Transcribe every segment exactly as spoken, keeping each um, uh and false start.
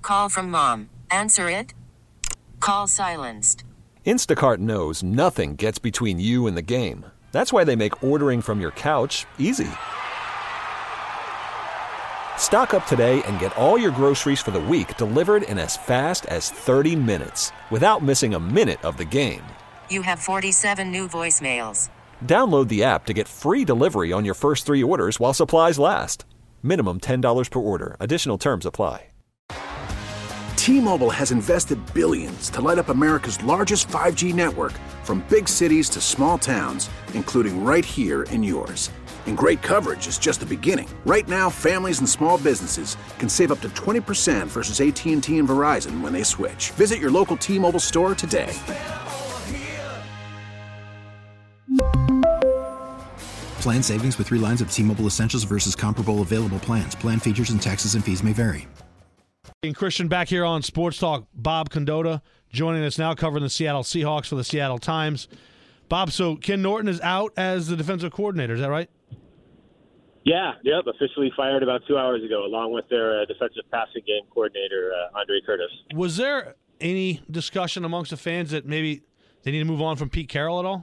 Call from mom. Answer it. Call silenced. Instacart knows nothing gets between you and the game. That's why they make ordering from your couch easy. Stock up today and get all your groceries for the week delivered in as fast as thirty minutes without missing a minute of the game. You have forty-seven new voicemails. Download the app to get free delivery on your first three orders while supplies last. Minimum ten dollars per order. Additional terms apply. T-Mobile has invested billions to light up America's largest five G network, from big cities to small towns, including right here in yours. And great coverage is just the beginning. Right now, families and small businesses can save up to twenty percent versus A T and T and Verizon when they switch. Visit your local T-Mobile store today. Plan savings with three lines of T-Mobile Essentials versus comparable available plans. Plan features and taxes and fees may vary. And Christian back here on Sports Talk. Bob Condotta joining us now, covering the Seattle Seahawks for the Seattle Times. Bob, so Ken Norton is out as the defensive coordinator, is that right? Yeah, yep, officially fired about two hours ago, along with their uh, defensive passing game coordinator, uh, Andre Curtis. Was there any discussion amongst the fans that maybe they need to move on from Pete Carroll at all?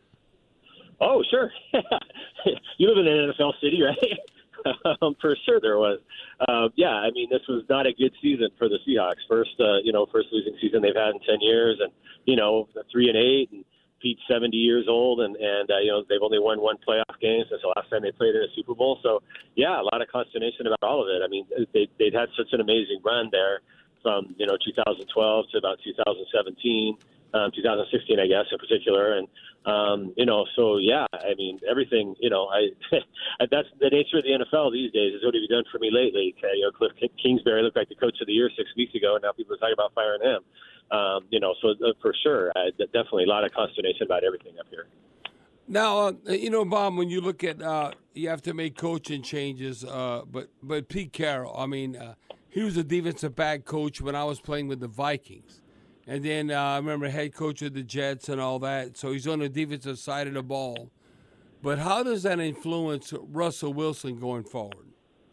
Oh, sure. You live in an N F L city, right? um, for sure there was. Uh, yeah, I mean, this was not a good season for the Seahawks. First, uh, you know, first losing season they've had in ten years, and, you know, three and eight, and Pete's seventy years old, and, and uh, you know, they've only won one playoff game since the last time they played in a Super Bowl. So, yeah, a lot of consternation about all of it. I mean, they, they'd had such an amazing run there from, you know, two thousand twelve to about two thousand seventeen, um, two thousand sixteen, I guess, in particular. And, um, you know, so, yeah, I mean, everything, you know, I that's the nature of the N F L these days is what have you done for me lately? Uh, you know, Cliff Kingsbury looked like the coach of the year six weeks ago, and now people are talking about firing him. Um, you know, so uh, for sure, uh, definitely a lot of consternation about everything up here. Now, uh, you know, Bob, when you look at, uh, you have to make coaching changes, uh, but but Pete Carroll, I mean, uh, he was a defensive back coach when I was playing with the Vikings. And then uh, I remember head coach of the Jets and all that. So he's on the defensive side of the ball. But how does that influence Russell Wilson going forward?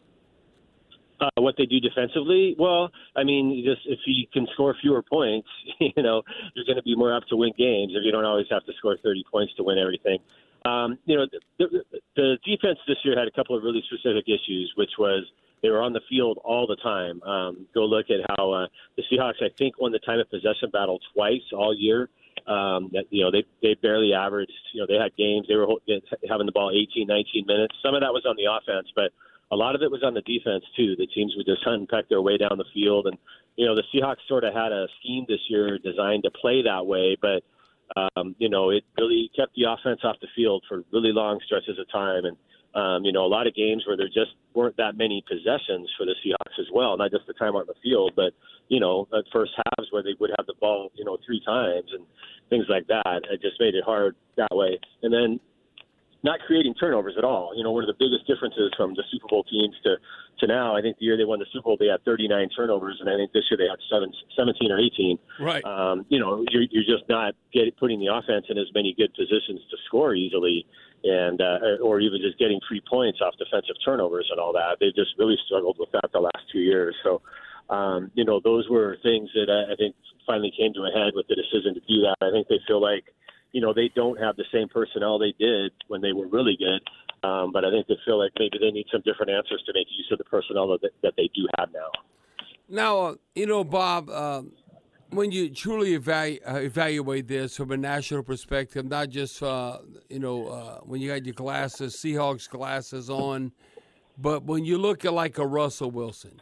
Uh, what they do defensively? Well, I mean, just if you can score fewer points, you know, you're going to be more apt to win games if you don't always have to score thirty points to win everything. Um, you know, the, the, the defense this year had a couple of really specific issues, which was they were on the field all the time. Um, go look at how uh, the Seahawks, I think, won the time of possession battle twice all year. Um, that, you know, they they barely averaged. You know, they had games. They were having the ball eighteen, nineteen minutes. Some of that was on the offense, but a lot of it was on the defense, too. The teams would just hunt and peck their way down the field. And, you know, the Seahawks sort of had a scheme this year designed to play that way. But, um, you know, it really kept the offense off the field for really long stretches of time. And, um, you know, a lot of games where there just weren't that many possessions for the Seahawks as well, not just the time on the field, but, you know, at first halves where they would have the ball, you know, three times and things like that. It just made it hard that way. And then, not creating turnovers at all. You know, one of the biggest differences from the Super Bowl teams to, to now, I think the year they won the Super Bowl, they had thirty-nine turnovers, and I think this year they had seven, seventeen or eighteen. Right. Um, you know, you're, you're just not getting, putting the offense in as many good positions to score easily, and uh, or even just getting free points off defensive turnovers and all that. They've just really struggled with that the last two years. So, um, you know, those were things that I, I think finally came to a head with the decision to do that. I think they feel like, you know, they don't have the same personnel they did when they were really good. Um, but I think they feel like maybe they need some different answers to make use of the personnel that, that they do have now. Now, uh, you know, Bob, uh, when you truly evalu- uh, evaluate this from a national perspective, not just, uh, you know, uh, when you had your glasses, Seahawks glasses on, but when you look at like a Russell Wilson,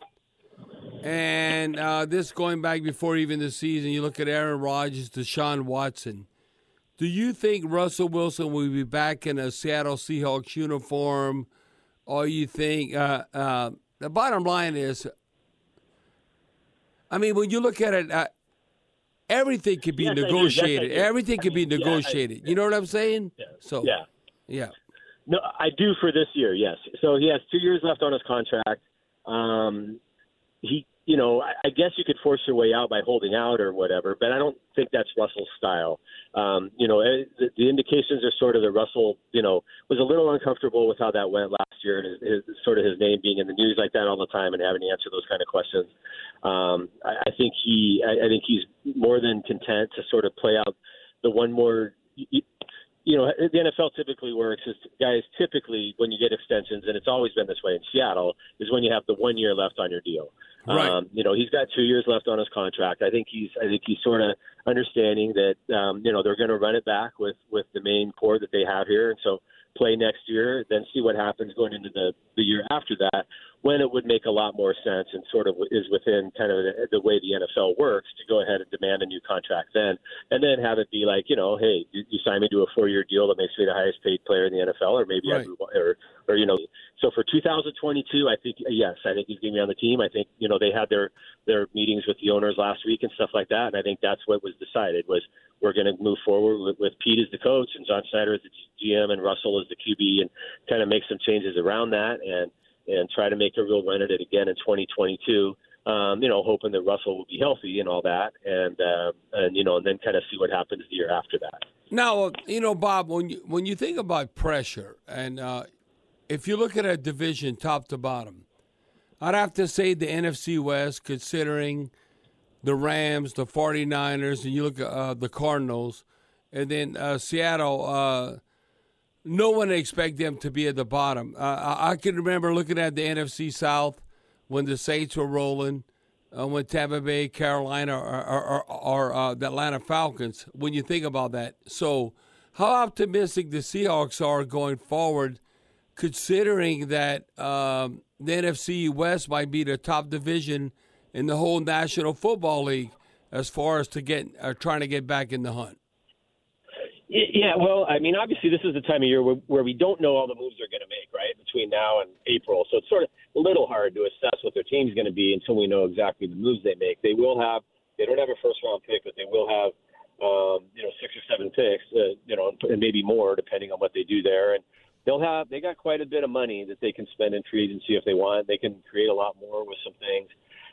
and uh, this going back before even the season, you look at Aaron Rodgers, Deshaun Watson. Do you think Russell Wilson will be back in a Seattle Seahawks uniform, or you think uh, uh, the bottom line is, I mean, when you look at it, uh, everything can be yes, negotiated. Yes, everything I can mean, be negotiated. Yeah, I, you know what I'm saying? Yeah. So yeah, yeah. No, I do for this year. Yes. So he has two years left on his contract. Um, he. You know, I guess you could force your way out by holding out or whatever, but I don't think that's Russell's style. Um, you know, the, the indications are sort of that Russell, you know, was a little uncomfortable with how that went last year, and his, his, sort of his name being in the news like that all the time and having to answer those kind of questions. Um, I, I think he, I, I think he's more than content to sort of play out the one more. You, you know, the N F L typically works is guys typically when you get extensions, and it's always been this way in Seattle, is when you have the one year left on your deal. Right. Um, you know, he's got two years left on his contract. I think he's, I think he's sort of understanding that, um, you know, they're going to run it back with, with the main core that they have here. And so play next year, then see what happens going into the, the year after that, when it would make a lot more sense and sort of is within kind of the, the way the N F L works to go ahead and demand a new contract then, and then have it be like, you know, hey, you, you sign me to a four-year deal that makes me the highest paid player in the N F L, or maybe right. I move, or, or, you know, so for two thousand twenty-two, I think, yes, I think he's going to be on the team. I think, you know, they had their, their meetings with the owners last week and stuff like that, and I think that's what was decided was we're going to move forward with, with Pete as the coach and John Schneider as the G M and Russell as the Q B, and kind of make some changes around that and and try to make a real run at it again in twenty twenty-two, um, you know, hoping that Russell will be healthy and all that, and, uh, and you know, and then kind of see what happens the year after that. Now, you know, Bob, when you, when you think about pressure, and uh, if you look at a division top to bottom, I'd have to say the N F C West, considering the Rams, the forty-niners, and you look at uh, the Cardinals, and then uh, Seattle, uh, no one expect them to be at the bottom. Uh, I, I can remember looking at the N F C South when the Saints were rolling, uh, when Tampa Bay, Carolina, or, or, or, or uh, the Atlanta Falcons, when you think about that. So how optimistic the Seahawks are going forward, considering that um, the N F C West might be the top division in the whole National Football League as far as to get uh, trying to get back in the hunt? Yeah, well, I mean, obviously this is the time of year where, where we don't know all the moves they're going to make, right, between now and April. So it's sort of a little hard to assess what their team's going to be until we know exactly the moves they make. They will have – they don't have a first-round pick, but they will have, um, you know, six or seven picks, uh, you know, and maybe more depending on what they do there. And they'll have – they got quite a bit of money that they can spend in free agency if they want. They can create a lot more with some things,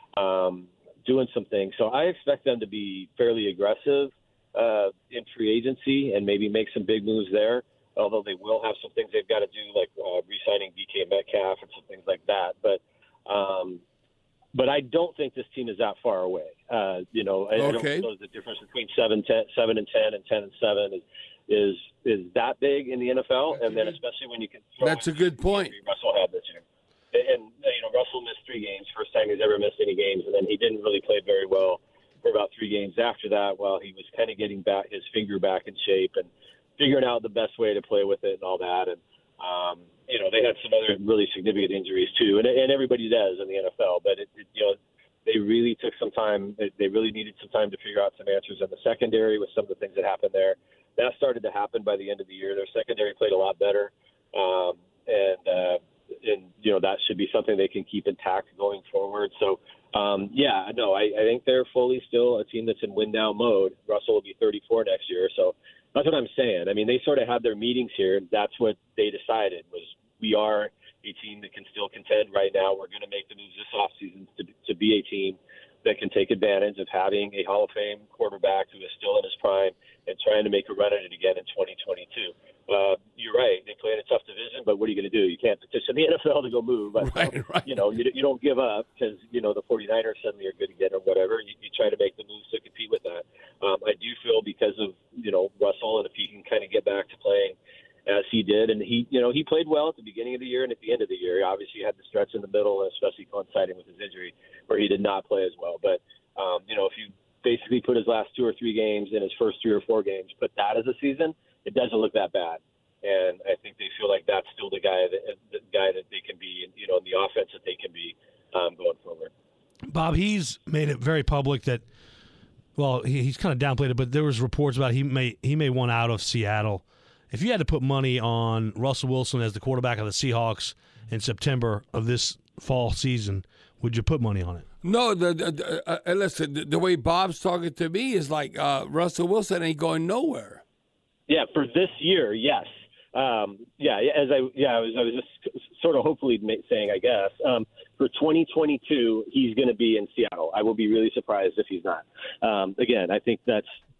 um, doing some things. So I expect them to be fairly aggressive Uh, in free agency and maybe make some big moves there, although they will have some things they've got to do, like uh, re-signing D K Metcalf and some things like that. But um, but I don't think this team is that far away. Uh, you know, I, okay. I don't know the difference between seven, ten, seven and ten and ten and seven is is is that big in the N F L, and then especially when you can. Throw That's a good point. Russell had this year, and you know Russell missed three games, first time he's ever missed any games, and then he didn't really play very well for about three games after that while he was kind of getting back his finger back in shape and figuring out the best way to play with it and all that. And, um, you know, they had some other really significant injuries too. And, and everybody does in the N F L, but it, it, you know, they really took some time. They really needed some time to figure out some answers in the secondary with some of the things that happened there. That started to happen by the end of the year. Their secondary played a lot better. Um, and, uh, and, you know, that should be something they can keep intact going forward. So, Um, yeah, no, I, I think they're fully still a team that's in win-now mode. Russell will be thirty-four next year, so that's what I'm saying. I mean, they sort of had their meetings here, and that's what they decided was we are a team that can still contend right now. We're going to make the moves this offseason to, to be a team that can take advantage of having a Hall of Fame quarterback who is still in his prime and trying to make a run at it again in twenty twenty-two. Uh, you're right. They play in a tough division, but what are you going to do? You can't petition the N F L to go move. But, right, right. You know, you, you don't give up because, you know, the forty-niners suddenly are good again or whatever. You, you try to make the moves to compete with that. Um, I do feel because of, you know, Russell, and if he can kind of get back to playing as he did, and he, you know, he played well at the beginning of the year and at the end of the year. He obviously had the stretch in the middle, especially coinciding with his injury, where he did not play as well. But, um, you know, if you basically put his last two or three games in his first three or four games, put that as a season, it doesn't look that bad. And I think they feel like that's still the guy that the guy that they can be, you know, in the offense that they can be um, going forward. Bob, he's made it very public that, well, he, he's kind of downplayed it, but there was reports about he may he may want out of Seattle. If you had to put money on Russell Wilson as the quarterback of the Seahawks in September of this fall season, would you put money on it? No, the, the, uh, uh, listen, the, the way Bob's talking to me is like uh, Russell Wilson ain't going nowhere. Yeah, for this year, yes. Um, yeah, as I yeah, I was, I was just sort of hopefully saying, I guess, um, for twenty twenty-two, he's going to be in Seattle. I will be really surprised if he's not. Um, again, I think that's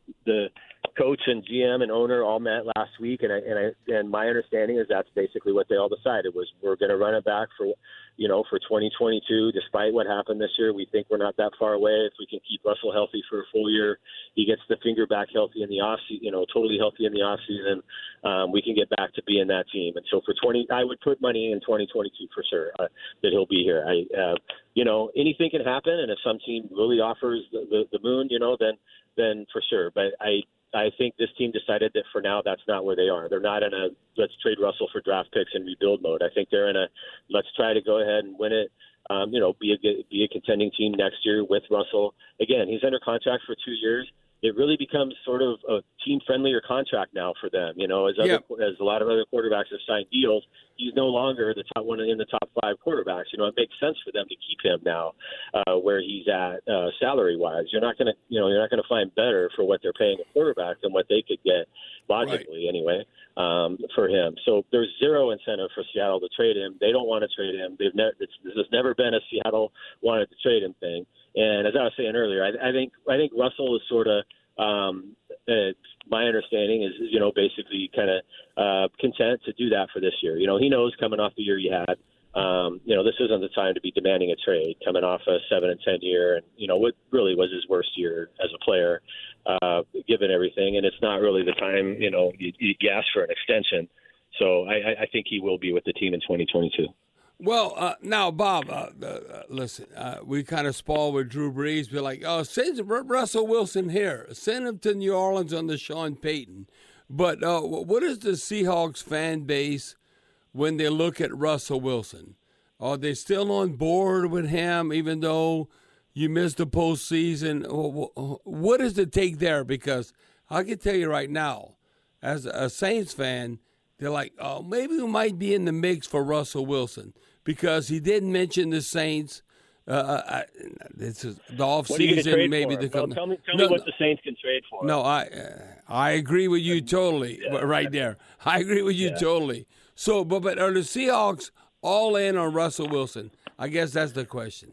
the coach and G M and owner all met last week, and I, and I, and my understanding is that's basically what they all decided was we're going to run it back for, you know, for twenty twenty-two. Despite what happened this year, we think we're not that far away. If we can keep Russell healthy for a full year, he gets the finger back healthy in the off season, you know, totally healthy in the off season. Um, we can get back to being that team. And so for twenty, I would put money in twenty twenty-two for sure uh, that he'll be here. I, uh, you know, anything can happen, and if some team really offers the, the, the moon, you know, then then for sure. But I. I think this team decided that for now that's not where they are. They're not in a let's trade Russell for draft picks and rebuild mode. I think they're in a let's try to go ahead and win it. Um, you know, be a be a contending team next year with Russell. Again, he's under contract for two years. It really becomes sort of a team-friendlier contract now for them. You know, as other, Yep. as a lot of other quarterbacks have signed deals, he's no longer the top one in the top five quarterbacks. You know, it makes sense for them to keep him now uh, where he's at uh, salary-wise. You're not going to, you know, you're not going to find better for what they're paying a quarterback than what they could get logically, right. anyway, um, for him. So there's zero incentive for Seattle to trade him. They don't want to trade him. They've never. It's, this has never been a Seattle wanted to trade him thing. And as I was saying earlier, I, I think I think Russell is sort of um, uh, my understanding is you know basically kind of uh, content to do that for this year. You know he knows coming off the year he had. Um, you know this isn't the time to be demanding a trade coming off a seven and ten year, and you know what really was his worst year as a player, uh, given everything. And it's not really the time you know you, you ask for an extension. So I, I think he will be with the team in twenty twenty-two. Well, uh, now, Bob, uh, uh, listen, uh, we kind of spoiled with Drew Brees. We're like, oh, send Russell Wilson here. Send him to New Orleans under Sean Payton. But uh, what is the Seahawks fan base when they look at Russell Wilson? Are they still on board with him, even though you missed the postseason? What is the take there? Because I can tell you right now, as a Saints fan, they're like, oh, maybe we might be in the mix for Russell Wilson because he didn't mention the Saints. Uh, I, this is the offseason, maybe the well, tell me, tell no, me what no, the Saints can trade for. No, I uh, I agree with you totally, yeah, right there. I agree with you yeah. totally. So, but but are the Seahawks all in on Russell Wilson? I guess that's the question.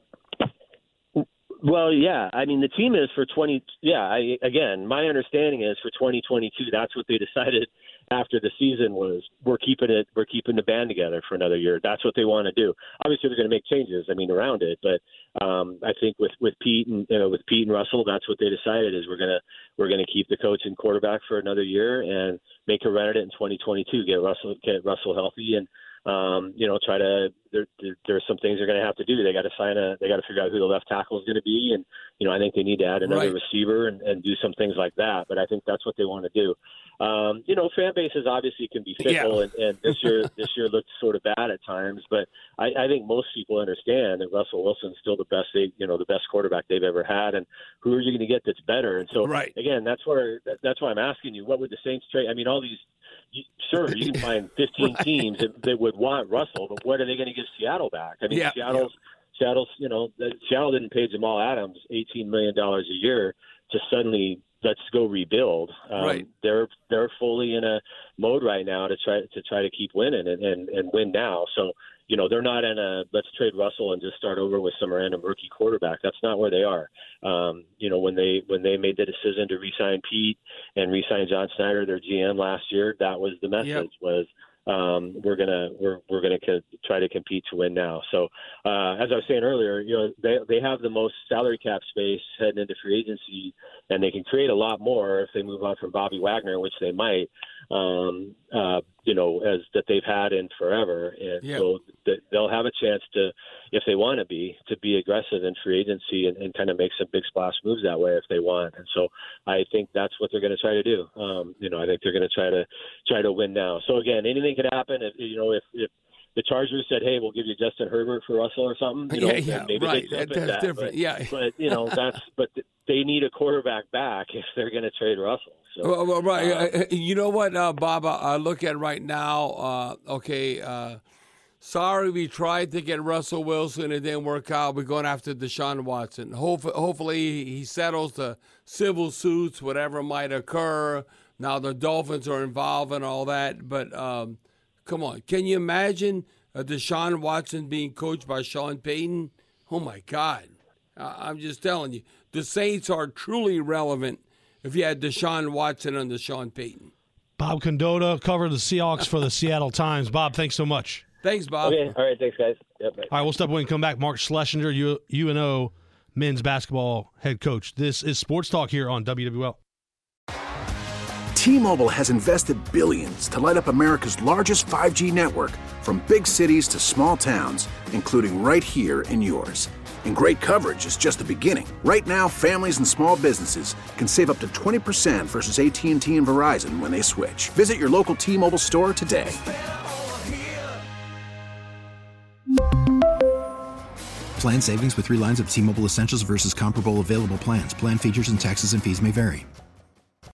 Well, yeah. I mean, the team is for twenty. Yeah. I, again, my understanding is for twenty twenty-two. That's what they decided after the season was we're keeping it. We're keeping the band together for another year. That's what they want to do. Obviously, they're going to make changes. I mean, around it. But um, I think with with Pete and you know, with Pete and Russell, that's what they decided is we're gonna we're gonna keep the coach and quarterback for another year and make a run at it in twenty twenty-two. Get Russell get Russell healthy and. Um, you know, try to. There, there, there's some things they're going to have to do. They got to sign a. They got to figure out who the left tackle is going to be, and you know, I think they need to add another right. receiver and, and do some things like that. But I think that's what they want to do. Um, you know, fan bases obviously can be fickle, yeah. and, and this year this year looked sort of bad at times. But I, I think most people understand that Russell Wilson's still the best. They, you know, the best quarterback they've ever had, and who are you going to get that's better? And so, right. again, that's where that's why I'm asking you, what would the Saints trade? I mean, all these. You, sure, you can find fifteen right. teams that, that would want Russell, but what are they going to give Seattle back? I mean, yeah, Seattle's, yeah. Seattle's, you know, Seattle didn't pay Jamal Adams eighteen million dollars a year to suddenly let's go rebuild. Um, right. They're they're fully in a mode right now to try to try to keep winning and, and, and win now. So. You know, they're not in a let's trade Russell and just start over with some random rookie quarterback. That's not where they are. Um, you know, when they when they made the decision to re-sign Pete and re-sign John Snyder, their G M last year, that was the message yep. was um, we're gonna we're we're gonna co- try to compete to win now. So uh, as I was saying earlier, you know, they they have the most salary cap space heading into free agency, and they can create a lot more if they move on from Bobby Wagner, which they might. Um, uh, you know, as that they've had in forever. And yeah. so th- they'll have a chance to, if they want to be, to be aggressive in free agency and, and kind of make some big splash moves that way if they want. And so I think that's what they're going to try to do. Um, you know, I think they're going to try to try to win now. So again, anything could happen. If, you know, if, if the Chargers said, hey, we'll give you Justin Herbert for Russell or something, you know, yeah, yeah, maybe right. they jump That's at that. different. But, yeah. but, you know, that's, but they need a quarterback back if they're going to trade Russell. So, well, well, right. Uh, you know what, uh, Bob, I look at right now, uh, okay, uh, sorry we tried to get Russell Wilson. It didn't work out. We're going after Deshaun Watson. Hopefully, hopefully he settles the civil suits, whatever might occur. Now the Dolphins are involved and all that. But um, come on. Can you imagine uh, Deshaun Watson being coached by Sean Payton? Oh, my God. Uh, I'm just telling you. The Saints are truly relevant if you had Deshaun Watson under Sean Payton. Bob Condotta covered the Seahawks for the Seattle Times. Bob, thanks so much. Thanks, Bob. Okay, all right, thanks, guys. Yep, bye. All right, we'll step away and come back. Mark Schlesinger, U- UNO men's basketball head coach. This is Sports Talk here on W W L. T-Mobile has invested billions to light up America's largest five G network, from big cities to small towns, including right here in yours. And great coverage is just the beginning. Right now, families and small businesses can save up to twenty percent versus A T and T and Verizon when they switch. Visit your local T-Mobile store today. Plan savings with three lines of T-Mobile Essentials versus comparable available plans. Plan features and taxes and fees may vary.